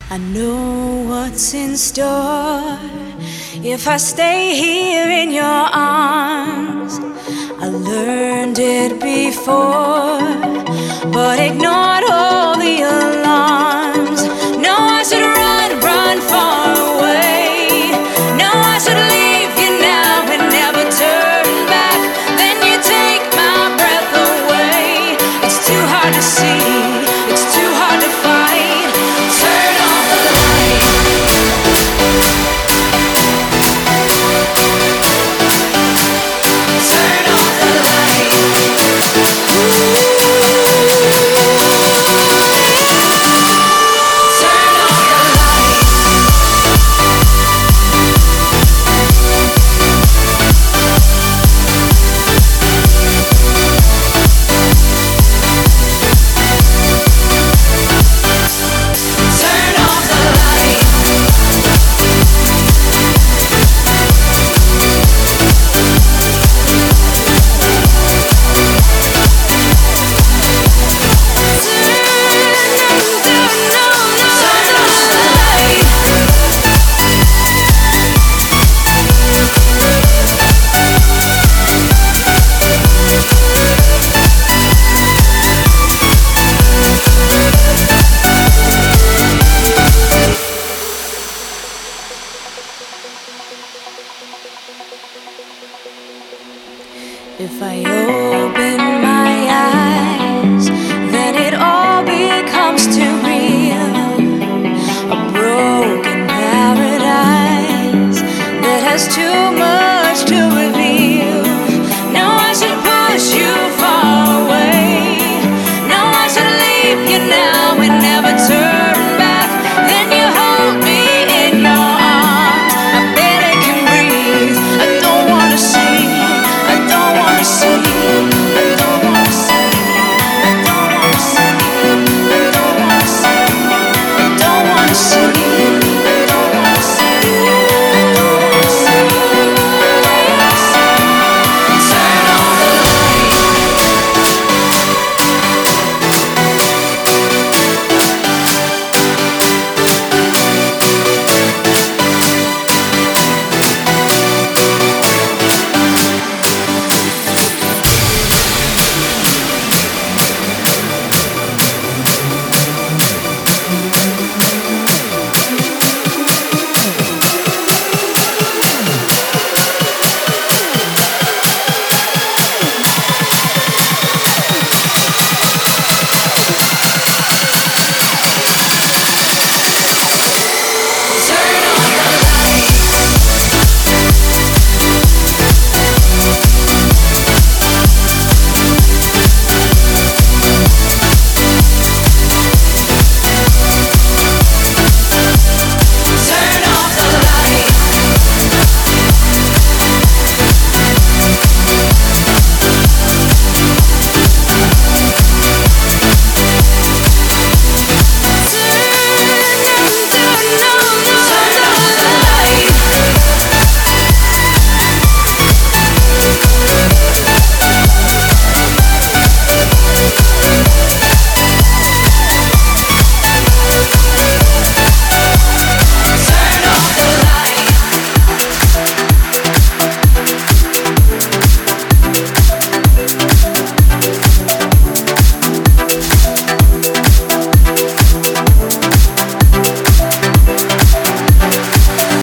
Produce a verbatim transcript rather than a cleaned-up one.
I know what's in store if I stay here in your arms. I learned it before, but ignored all the alarms. No, I should run, run far away. No, I should leave you now and never turn back. Then you take my breath away. It's too hard to see, it's too hard to fight. Turn off the light. Turn off the light. Turn off the light. Turn off the light. If I